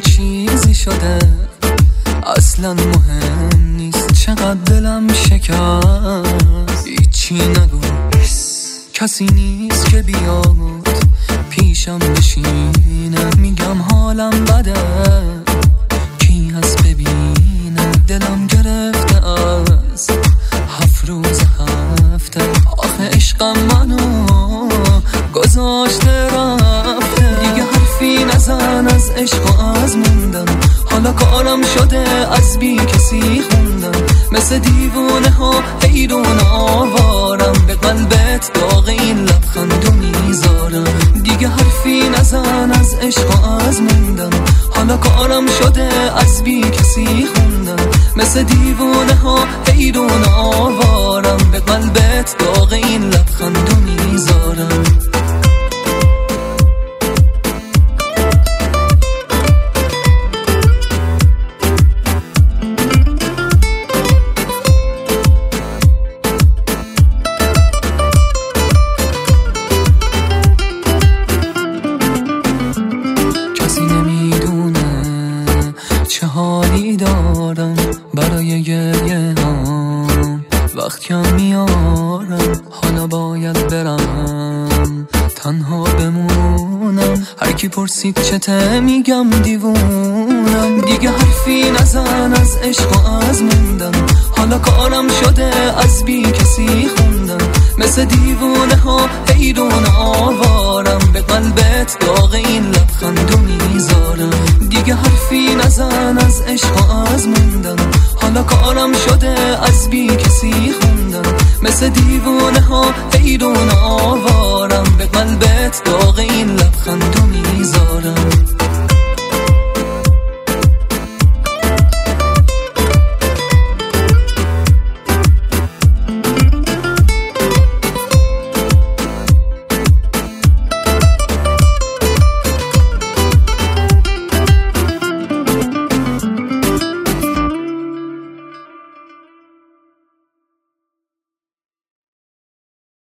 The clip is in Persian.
چیزی شده، اصلا مهم نیست چقدر دلم شکست. هیچی نگو، کسی نیست که بیاد پیشم بشینه. میگم حالم بده، کی هست ببینه. دلم گرفته از 7 روز هفته. آخه عشقم منو گذاشته رفته. دیگه حرفی نزن از عشق و از موندن. حالا کارم شده از بی کسی خوندم. مثل دیوونه ها حیرون آوارم. به قلبت داغ این لبخندو میذارم. دیگه حرفی نزن از عشق و از موندن. حالا کارم شده از بی کسی خوندم. مثل دیوونه ها حیرون آوارم. به قلبت داغ این لبخندو میذارم. چه حالی دارم برای گریه هم، وقتیم میارم. حالا باید برم تنها بمونم. هر کی پرسید چته میگم دیوونم. دیگه حرفی نزن از عشق و از موندن. حالا کارم شده از بی کسی خوندن. مثل دیوونه ها حیرون آوارم. به قلبت داغ این لبخندو میذارم. دیگه حرفی نزن از عشق و از موندن. حالا کارم شده از بی کسی خوندن. مثل دیوونه ها حیرون آوارم.